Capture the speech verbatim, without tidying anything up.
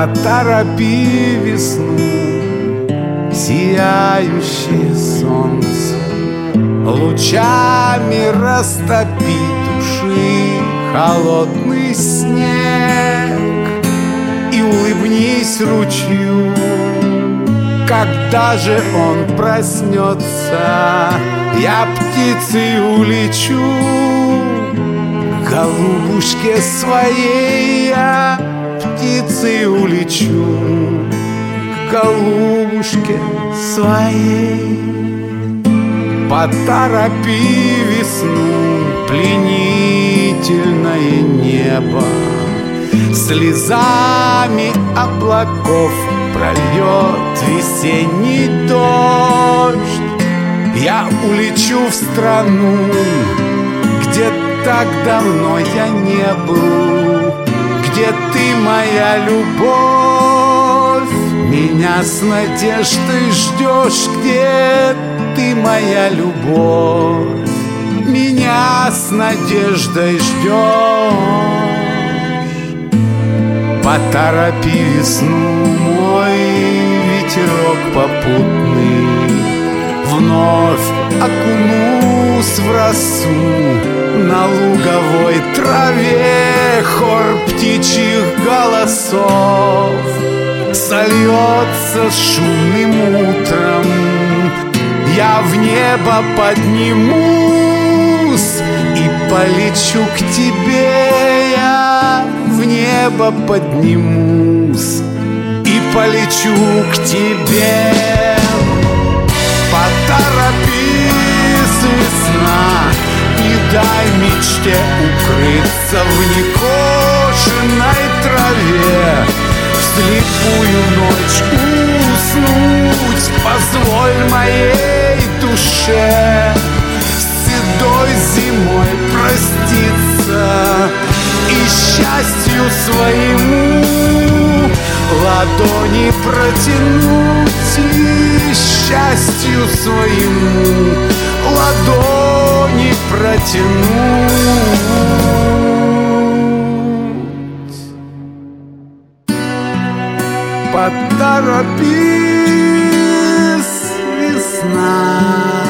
Поторопи весну, сияющее солнце, лучами растопи души холодный снег. И улыбнись ручью, когда же он проснется, я птицей улечу к голубушке своей, я птицей улечу к голубушке своей. Поторопи весну, пленительное небо слезами облаков прольет весенний дождь. Я улечу в страну, где так давно я не был, где ты моя любовь. Меня с надеждой ждешь, где ты моя любовь. Меня с надеждой ждешь. Поторопи весну, мой ветерок попутный, вновь окунусь в росу. На луговой траве хор птичьих голосов сольется с шумным утром. Я в небо поднимусь и полечу к тебе. Я в небо поднимусь и полечу к тебе. Поторопись, весна, не дай мечте укрыться в некошенной траве. В слепую ночь уснуть позволь моей душе, с седой зимой проститься и счастью своему ладони протянуть, и счастью своему ладони протянуть. Поторопись, весна.